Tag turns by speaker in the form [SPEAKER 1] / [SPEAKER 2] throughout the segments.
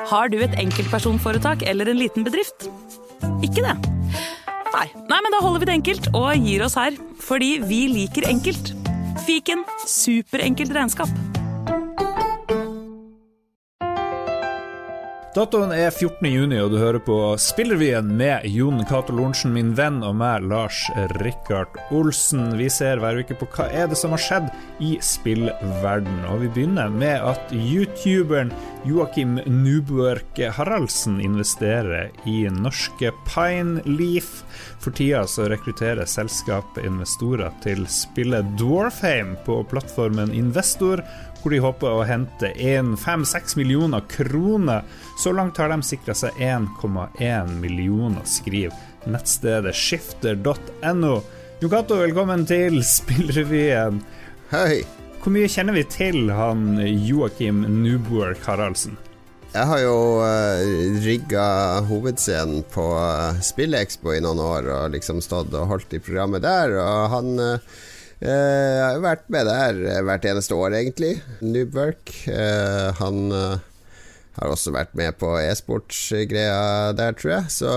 [SPEAKER 1] Har du et enkeltpersonforetak eller en liten bedrift? Ikke det? Nei, men da holder vi det enkelt og gir oss her, fordi vi liker enkelt. Fiken, superenkelt regnskap.
[SPEAKER 2] Datoen 14. juni, og du hører på Spillrevyen med Jon Cato Lorentzen, min venn, og meg, Lars Rikard Olsen. Vi ser hver uke på hva det som har skjedd i spillverden. Og vi begynner med at YouTuberen Joakim Nubuerk Haraldsen investerer i norske Pineleaf. For tida så rekrutterer selskapet investorer til spillet Dwarfheim på plattformen Investor, hvor de håper å hente 5-6 millioner kroner. Så langt har de sikret seg 1,1 millioner, skriver nettstedet Skifter.no. Jon Cato, velkommen til Spillrevyen.
[SPEAKER 3] Hei.
[SPEAKER 2] Hvor mye kjenner vi til han Joakim Nubuerk Haraldsen?
[SPEAKER 3] Jeg har jo rigget hovedscenen på Spillexpo i noen år, og liksom stått og holdt i programmet der, og han... jeg har vært med der hvert eneste år egentlig. Nubuerk, han har også vært med på e-sportsgreia der, tror jeg. Så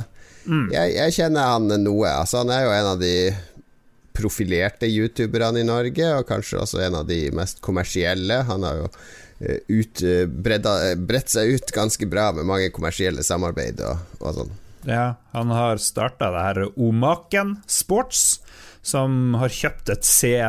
[SPEAKER 3] jeg kjenner han noe. Altså, han er jo en av de profilerte youtuberne i Norge, og kanskje også en av de mest kommersielle. Han har jo bredt seg ut ganske bra med mange kommersielle samarbeid og sånn.
[SPEAKER 2] Ja, han har startet det her Omaken Sports, som har kjøpt et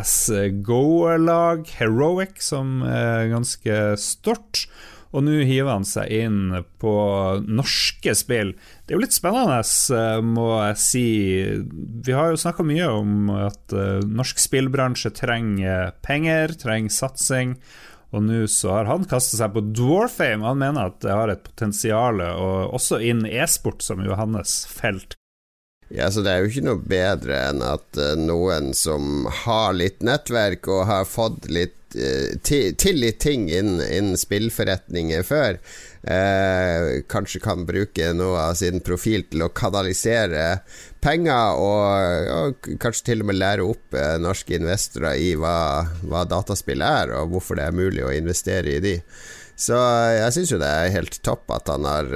[SPEAKER 2] CSGO-lag, Heroic, som er ganske stort, og nå hiver han seg inn på norske spill. Det er jo litt spennende, må jeg si. Vi har jo snakket mye om at norsk spillbransje trenger penger, trenger satsing, og nå så har han kastet seg på Dwarfheim. Han mener at det har et potensial, og også innen e-sport, som jo er hans felt.
[SPEAKER 3] Ja, så det er jo ikke noe bedre enn at noen som har litt nettverk og har fått litt til litt ting innen spillforretninger før, kanskje kan bruke noe av sin profil til å kanalisere penger og kanskje til og med lære opp norske investorer i hva dataspill er, og hvorfor det er mulig å investere i de. Så jeg synes jo det er helt topp at han har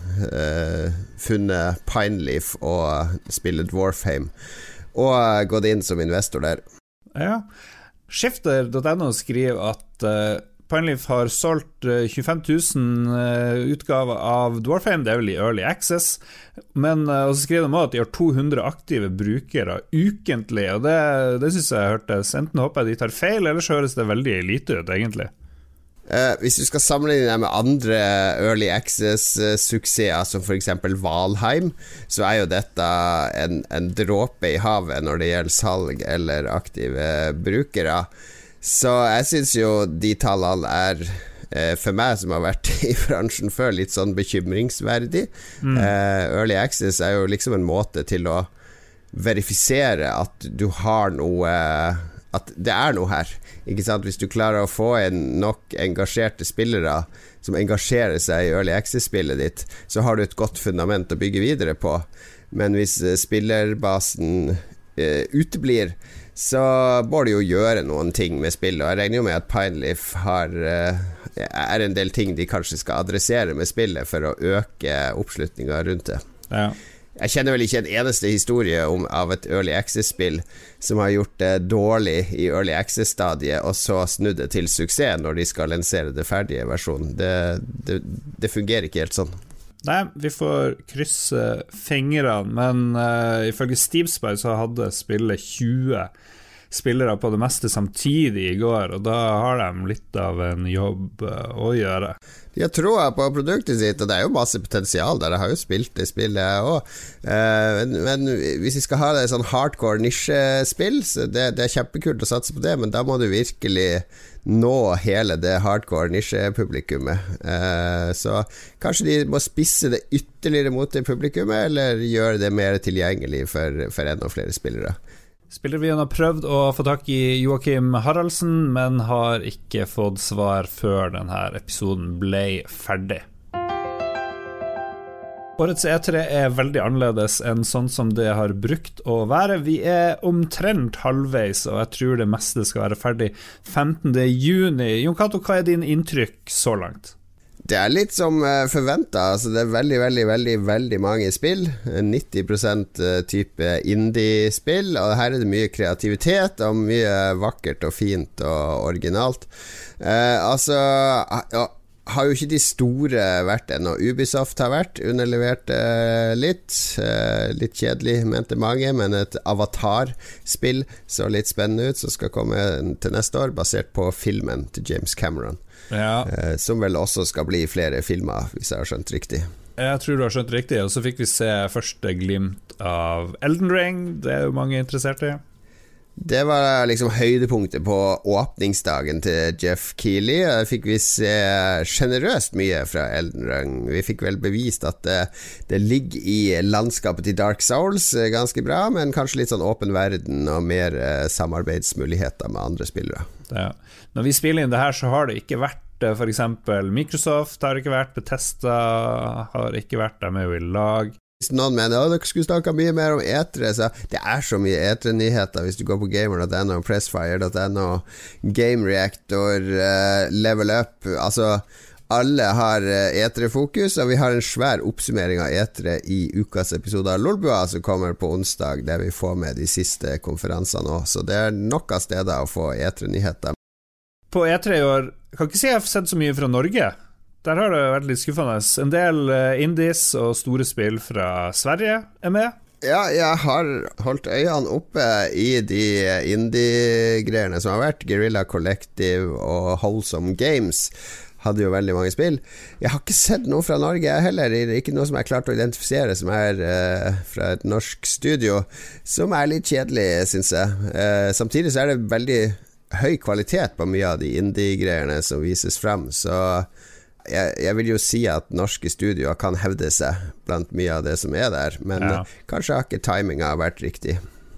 [SPEAKER 3] funnet Pineleaf og spillet Dwarfheim og gått inn som investor der.
[SPEAKER 2] Ja, Skifter.no skriver at Pineleaf har solgt 25 000 utgaver av Dwarfheim, det er vel i Early Access, men og så skriver de også at de har 200 aktive brukere ukentlig, og det synes jeg hørtes. Enten håper jeg de tar feil, eller så høres det veldig lite ut egentlig.
[SPEAKER 3] Hvis du skal sammenligne det med andre Early Access-suksesser, som for eksempel Valheim, så er jo dette en dråpe i havet når det gjelder salg eller aktive brukere. Så jeg synes jo de tallene er, for meg som har vært i bransjen før, litt sånn bekymringsverdig. Early Access er jo liksom en måte til å verifisere at du har noe, at det er noe her, ikke sant? Hvis du klarer å få nok engasjerte spillere som engasjerer seg i Early Access-spillet ditt, så har du et godt fundament å bygge videre på. Men hvis spillerbasen uteblir, så må du jo gjøre noen ting med spillet, og jeg regner jo med at Pineleaf er en del ting de kanskje skal adressere med spillet for å øke oppslutningen rundt det.
[SPEAKER 2] Ja.
[SPEAKER 3] Jeg kjenner vel ikke en eneste historie av et Early Access-spill som har gjort det dårlig i Early Access-stadiet, og så snudd det til suksess når de skal lansere det ferdige versjonen. Det fungerer ikke helt sånn.
[SPEAKER 2] Nei, vi får krysse fingrene, men ifølge Steam Spy så hadde spillet 20 spillere på det meste samtidig i går, og da har de litt av en jobb å gjøre.
[SPEAKER 3] De har troa på produktet sitt, og det er jo masse potensial der. Jeg har jo spilt det spillet også. Men hvis vi skal ha det sånn hardcore nisjespill, så det er kjempekult å satse på det, men da må du virkelig nå hele det hardcore nisjepublikummet. Så kanskje de må spisse det ytterligere mot det publikummet, eller gjøre det mer tilgjengelig for enda flere spillere.
[SPEAKER 2] Spillrevyen har prøvd å få tak i Joakim Haraldsen, men har ikke fått svar før denne episoden ble ferdig. Årets E3 er veldig annerledes enn sånn som det har brukt å være. Vi er omtrent halvveis, og jeg tror det meste skal være ferdig 15. juni. Jon Cato, hva er din inntrykk så langt?
[SPEAKER 3] Det litt som forventet, altså det veldig mange spill, 90% type indie-spill, og her det mye kreativitet og mye vakkert og fint og originalt. Har jo ikke de store vært ennå. Ubisoft har vært, underlevert litt kjedelig, mente mange, men et Avatar-spill så litt spennende ut, som skal komme til neste år, basert på filmen til James Cameron. Ja. Som vel også skal bli flere filmer, hvis jeg har skjønt riktig.
[SPEAKER 2] Jeg tror du har skjønt riktig, og så fikk vi se første glimt av Elden Ring. Det jo mange interessert i.
[SPEAKER 3] Det var liksom høydepunktet på åpningsdagen til Jeff Keighley. Der fikk vi se generøst mye fra Elden Ring. Vi fikk vel bevist at det ligger i landskapet til Dark Souls ganske bra, men kanskje litt sånn åpen verden og mer samarbeidsmuligheter med andre spillere.
[SPEAKER 2] Ja. Når vi spiller inn det her, så har det ikke vært for eksempel Microsoft har ikke vært, Bethesda har ikke vært der med i lag.
[SPEAKER 3] Hvis noen mener dere skulle snakke mye mer om E3, så det så mye E3-nyheter hvis du går på gamer.no, pressfire.no, Game Reactor, Level Up, altså alle har E3-fokus, og vi har en svær oppsummering av E3 i ukas episode av Lolbua som kommer på onsdag, der vi får med de siste konferansene også, så det nok av steder å få E3-nyheter.
[SPEAKER 2] På E3 i år, kan ikke si jeg har sett så mye fra Norge. Der har det vært litt skuffende. En del indies og store spill fra Sverige med.
[SPEAKER 3] Ja, jeg har holdt øynene oppe i de indie-greiene som har vært. Guerrilla Collective og Wholesome Games hadde jo veldig mange spill. Jeg har ikke sett noe fra Norge heller. Det ikke noe som jeg klart å identifisere som fra et norsk studio, som litt kjedelig, synes jeg. Samtidig så det veldig høy kvalitet på mye av de indie-greiene som vises frem, så jeg vil jo si at norske studioer kan hevde seg blant mye av det som der, men kanskje har ikke timingen vært riktig.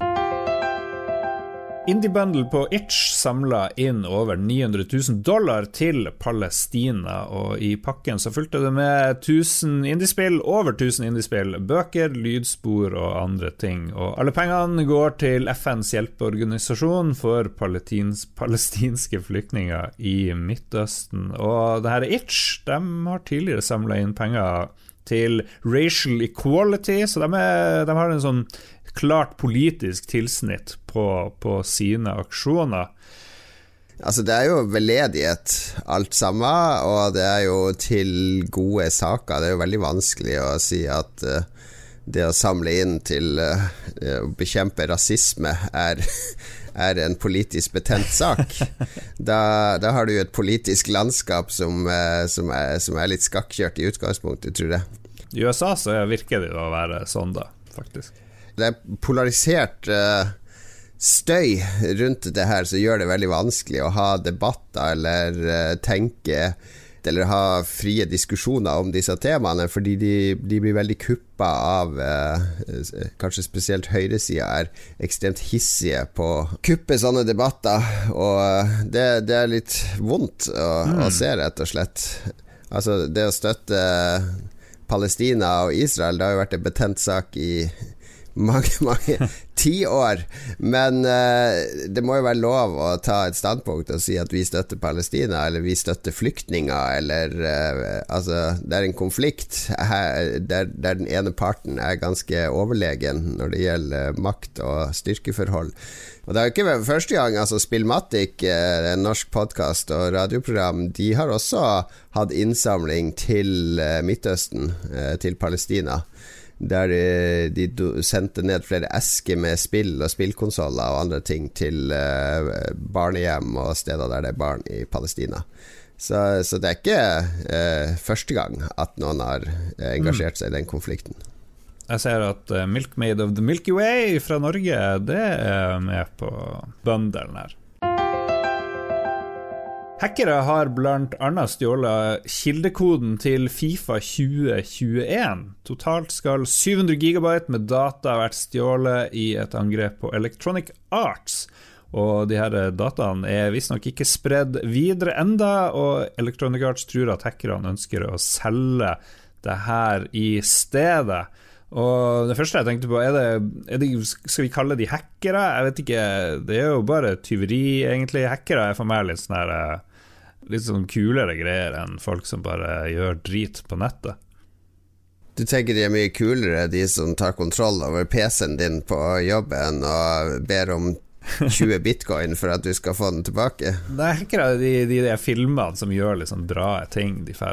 [SPEAKER 2] Indie Bundle på Itch samlet inn over $900,000 til Palestina, og i pakken så fulgte det med 1000 indiespill, over 1000 indiespill, bøker, lydspor og andre ting, og alle pengene går til FNs hjelpeorganisasjon for palestinske flyktninger i Midtøsten. Og det her Itch, de har tidligere samlet inn penger til Racial Equality, så de har en sånn klart politisk tilsnitt på sine aksjoner.
[SPEAKER 3] Altså det jo veldedighet alt sammen, og det jo til gode saker. Det jo veldig vanskelig å si at det å samle inn til å bekjempe rasisme en politisk betent sak. Da har du jo et politisk landskap som litt skakkjørt i utgangspunktet, tror jeg.
[SPEAKER 2] I USA så virker det å være sånn da, faktisk.
[SPEAKER 3] Det polarisert støy rundt det her som gjør det veldig vanskelig å ha debatter eller tenke eller ha frie diskusjoner om disse temaene, fordi de blir veldig kuppet av kanskje spesielt høyresiden ekstremt hissige på å kuppe sånne debatter, og det litt vondt å se, rett og slett. Altså det å støtte Palestina og Israel, det har jo vært en betent sak i mange 10 år, men det må jo være lov å ta et standpunkt og si at vi støtter Palestina, eller vi støtter flyktninger, eller altså, det en konflikt her, der den ene parten ganske overlegen når det gjelder makt og styrkeforhold. Og det jo ikke vært første gang, altså Spillmatic, en norsk podcast og radioprogram, de har også hatt innsamling til Midtøsten, til Palestina, der de sendte ned flere esker med spill og spillkonsoler og andre ting til barnehjem og steder der det barn i Palestina. Så det ikke første gang at noen har engasjert seg i den konflikten.
[SPEAKER 2] Jeg ser at Milkmaid of the Milky Way fra Norge, det med på bundelen her. Hackere har blant annet stjålet kildekoden til FIFA 2021. Totalt skal 700 gigabyte med data ha vært stjålet i et angrep på Electronic Arts. Og de her dataene visstnok ikke spredd videre enda, og Electronic Arts tror at hackerne ønsker å selge det her i stedet. Og det første jeg tenkte på, skal vi kalle de hackere? Jeg vet ikke, det jo bare tyveri egentlig. Hackere for meg litt sånn her litt sånn kulere greier enn folk som bare gjør drit på nettet.
[SPEAKER 3] Du tenker de mye kulere, de som tar kontroll over PC-en din på jobben og ber om 20 bitcoin for at du skal få den tilbake?
[SPEAKER 2] Det er ikke de filmene som gjør liksom bra ting, de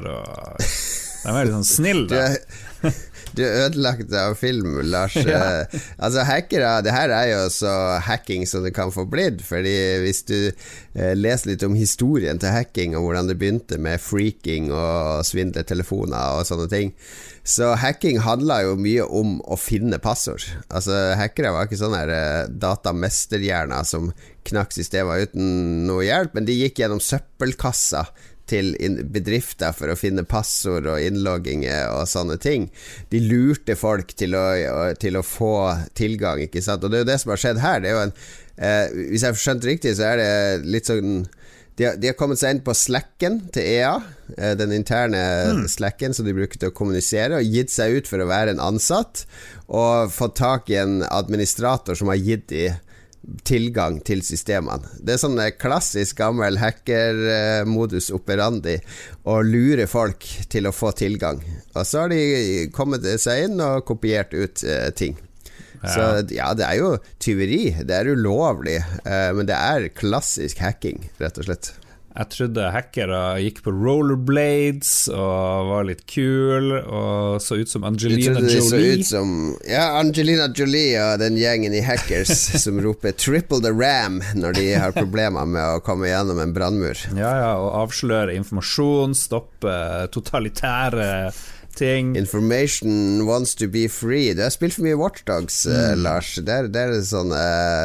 [SPEAKER 2] litt sånn snill da.
[SPEAKER 3] Du er ødelagt av film, Lars. Ja. Altså hackere, det her er jo så hacking som det kan få blitt. Fordi hvis du leser litt om historien til hacking og hvordan det begynte med freaking og svindletelefoner og sånne ting, så hacking handler jo mye om å finne passord. Altså hackere var ikke sånne her datamesterhjerner som knakk systemer uten noe hjelp, men de gikk gjennom søppelkassa til bedrifter for å finne passord og innlogginger og sånne ting. De lurte folk til å få tilgang, ikke sant? Og det er jo det som har skjedd her. Det er jo hvis jeg har skjønt riktig, så er det litt sånn de har kommet seg inn på Slacken til EA, den interne Slacken som de bruker til å kommunisere, og gitt seg ut for å være en ansatt, og fått tak i en administrator som har gitt de tilgang til systemene. Det er sånn klassisk gammel hacker-modus operandi å lure folk til å få tilgang. Og så har de kommet seg inn og kopiert ut ting. Ja. Så ja, det er jo tyveri, det er ulovlig, men det er klassisk hacking, rett og slett.
[SPEAKER 2] Jeg trodde hackere gikk på rollerblades og var litt kul og så ut som Angelina Jolie.
[SPEAKER 3] Så ut som, ja, Angelina Jolie og den gjengen i hackers som roper 'triple the ram' når de har problemer med å komme gjennom en brannmur.
[SPEAKER 2] Ja, og avsløre informasjon, stoppe totalitære ting.
[SPEAKER 3] Information wants to be free. Du har spilt for mye Watch Dogs, Lars. Der er det sånne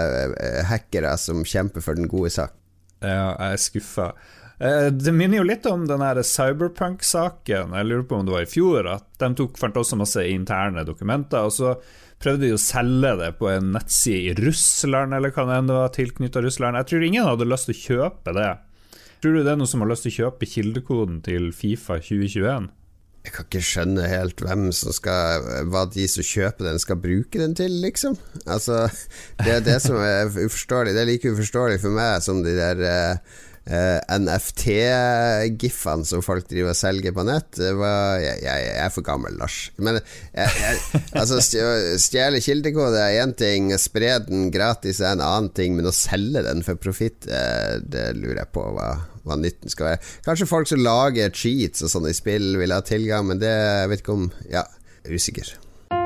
[SPEAKER 3] hackere som kjemper for den gode sak.
[SPEAKER 2] Ja, jeg er skuffet. Det minner jo litt om den her Cyberpunk-saken. Jeg lurer på om det var i fjor at de fant også masse interne dokumenter, og så prøvde de å selge det på en nettside i Russland, eller kan det var tilknyttet Russland. Jeg tror ingen hadde lyst til å kjøpe det. Tror du det er noen som har lyst til å kjøpe kildekoden til FIFA 2021?
[SPEAKER 3] Jeg kan ikke skjønne helt hva de som kjøper den skal bruke den til, liksom. Altså, det er det som er uforståelig. Det er like uforståelig for meg som de der NFT-giffene som folk driver og selger på nett. Jeg er for gammel, Lars. Men altså, stjele kildekode er en ting, spre den gratis er en annen ting, men å selge den for profitt, det lurer jeg på hva nytten skal være. Kanskje folk som lager cheats og sånne i spill vil ha tilgang, men det vet ikke om, usikker.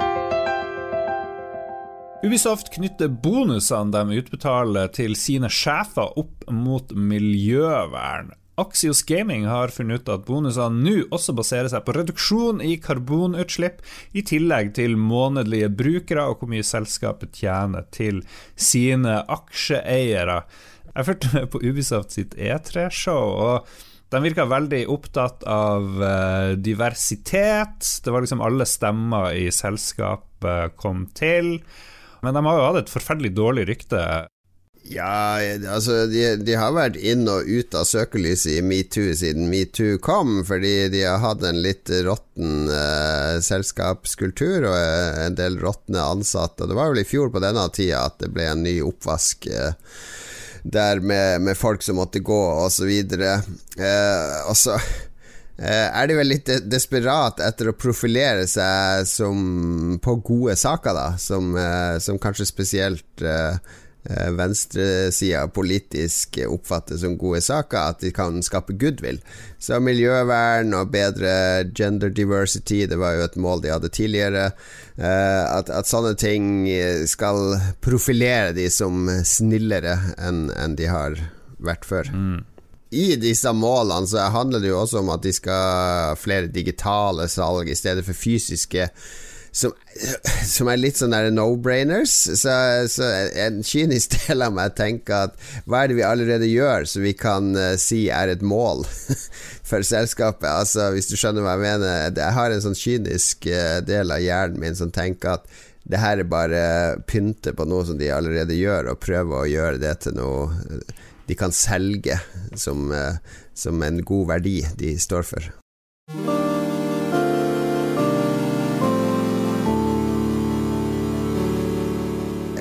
[SPEAKER 2] Ubisoft knytter bonusene de utbetaler til sine sjefer opp mot miljøvern. Axios Gaming har funnet ut at bonusene nå også baserer seg på reduksjon i karbonutslipp, i tillegg til månedlige brukere og hvor mye selskapet tjener til sine aksjeeiere. Jeg følte med på Ubisoft sitt E3-show, og de virket veldig opptatt av diversitet. Det var liksom alle stemmer i selskapet kom til, men de har jo hatt et forferdelig dårlig rykte.
[SPEAKER 3] Ja, altså de har vært inn og ut av søkelyset i MeToo siden MeToo kom, fordi de har hatt en litt råtten selskapskultur og en del råttne ansatte. Det var vel i fjor på denne tida at det ble en ny oppvask der med folk som måtte gå og så videre. Og så er de vel litt desperat etter å profilere seg som på gode saker da, som kanskje spesielt venstresida politisk oppfattes som gode saker, at de kan skape goodwill. Så miljøvern og bedre gender diversity, det var jo et mål de hadde tidligere, at sånne ting skal profilere de som snillere enn de har vært før. I disse målene så handler det jo også om at de skal ha flere digitale salg i stedet for fysiske, som er litt sånn der no-brainers. Så en kynisk del av meg tenker at hva er det vi allerede gjør så vi kan si er et mål for selskapet? Altså, hvis du skjønner hva jeg mener, jeg har en sånn kynisk del av hjernen min som tenker at det her er bare pynte på noe som de allerede gjør, og prøve å gjøre det til noe de kan selge som en god verdi de står for.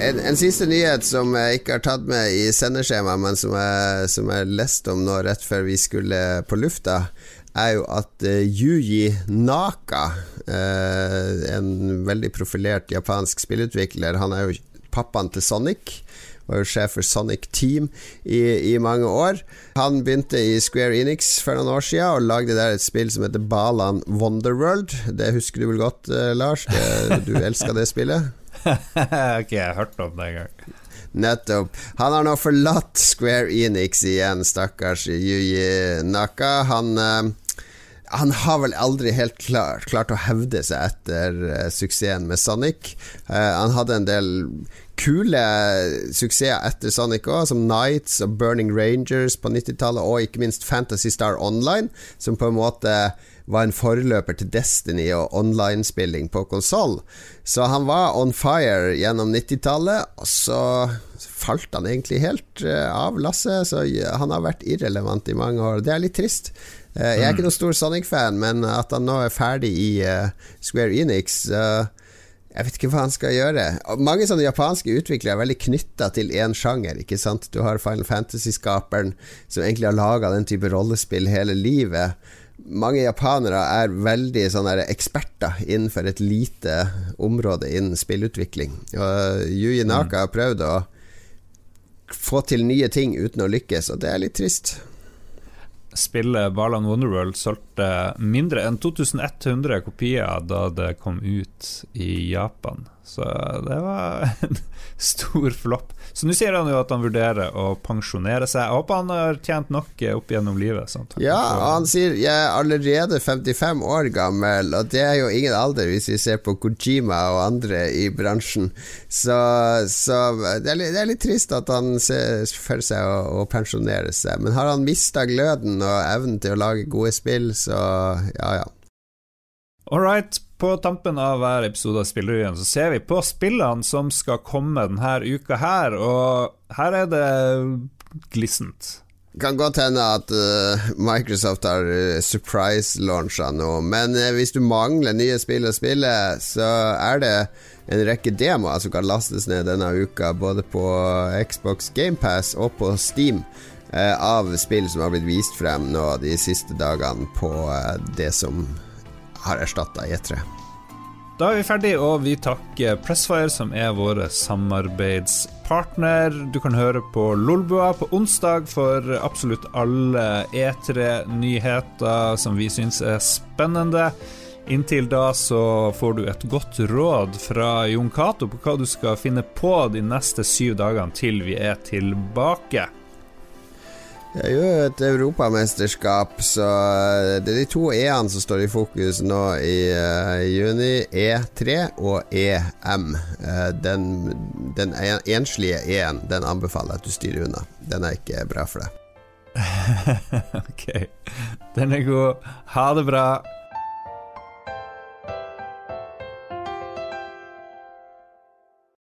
[SPEAKER 3] En siste nyhet som jeg ikke har tatt med i sendeskjema, men som jeg leste om nå rett før vi skulle på lufta, er jo at Yuji Naka, en veldig profilert japansk spillutvikler, han er jo pappaen til Sonic, var jo sjef for Sonic Team i mange år. Han begynte i Square Enix for noen år siden og lagde der et spill som heter Balan Wonderworld. Det husker du vel godt, Lars? Du elsker det spillet?
[SPEAKER 2] Ikke jeg har hørt om det en gang.
[SPEAKER 3] Nettopp. Han har nå forlatt Square Enix igjen, stakkars Yuji Naka. Han har vel aldri helt klart å hevde seg etter suksessen med Sonic. Han hadde en del kule suksesser etter Sonic også, som Knights og Burning Rangers på 90-tallet, og ikke minst Fantasy Star Online, som på en måte var en forløper til Destiny og online-spilling på konsol. Så han var on fire gjennom 90-tallet, og så falt han egentlig helt av lasset, så han har vært irrelevant i mange år. Det er litt trist. Jeg er ikke noen stor Sonic-fan, men at han nå er ferdig i Square Enix, jeg vet ikke hva han skal gjøre. Mange sånne japanske utviklere er veldig knyttet til en sjanger, ikke sant? Du har Final Fantasy-skaperen som egentlig har laget den type rollespill hele livet. Mange japanere er veldig sånne eksperter innenfor et lite område innen spillutvikling. Og Yuji Naka har prøvd å få til nye ting uten å lykkes, og det er litt trist.
[SPEAKER 2] Spillet Balan Wonderworld solgte mindre enn 2100 kopier da det kom ut i Japan, så det var en stor flopp. Så nå sier han jo at han vurderer å pensjonere seg. Jeg håper han har tjent nok opp gjennom livet, sant?
[SPEAKER 3] Ja, og han sier jeg er allerede 55 år gammel, og det er jo ingen alder hvis vi ser på Kojima og andre i bransjen, så det er litt trist at han ser for seg å pensjonere seg. Men har han mistet gløden og evnen til å lage gode spill, så ja.
[SPEAKER 2] Alright, på tampen av hver episode av Spillrevyen så ser vi på spillene som skal komme denne uka her, og her er det glissent.
[SPEAKER 3] Kan godt hende at Microsoft har surprise-launchet nå, men hvis du mangler nye spill å spille, så er det en rekke demoer som kan lastes ned denne uka, både på Xbox Game Pass og på Steam, av spill som har blitt vist frem nå de siste dagene på det som har erstattet E3.
[SPEAKER 2] Da er vi ferdig, og vi takker Pressfire som er våre samarbeidspartner. Du kan høre på Lolbua på onsdag for absolutt alle E3-nyheter som vi synes er spennende. Inntil da så får du et godt råd fra Jon Cato på hva du skal finne på de neste 7 dagene til vi er tilbake.
[SPEAKER 3] Det er jo et europamesterskap, så det er de 2 E-ene som står i fokus nå i juni, E3 og EM. Den enslige E-en, den anbefaler at du styrer unna. Den er ikke bra for deg.
[SPEAKER 2] Ok, den er god. Ha det bra.